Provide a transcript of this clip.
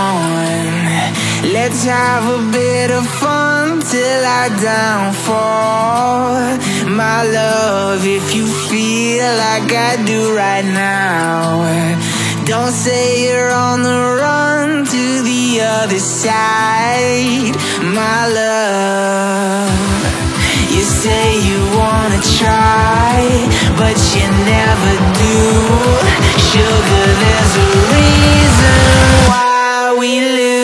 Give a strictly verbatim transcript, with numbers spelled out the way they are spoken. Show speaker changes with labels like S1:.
S1: on. Let's have a bit of fun till I downfall. My love, if you feel like I do right now, don't say you're on the run to the other side. My love, you say you wanna try, but you never do. Sugar, there's a reason why we lose.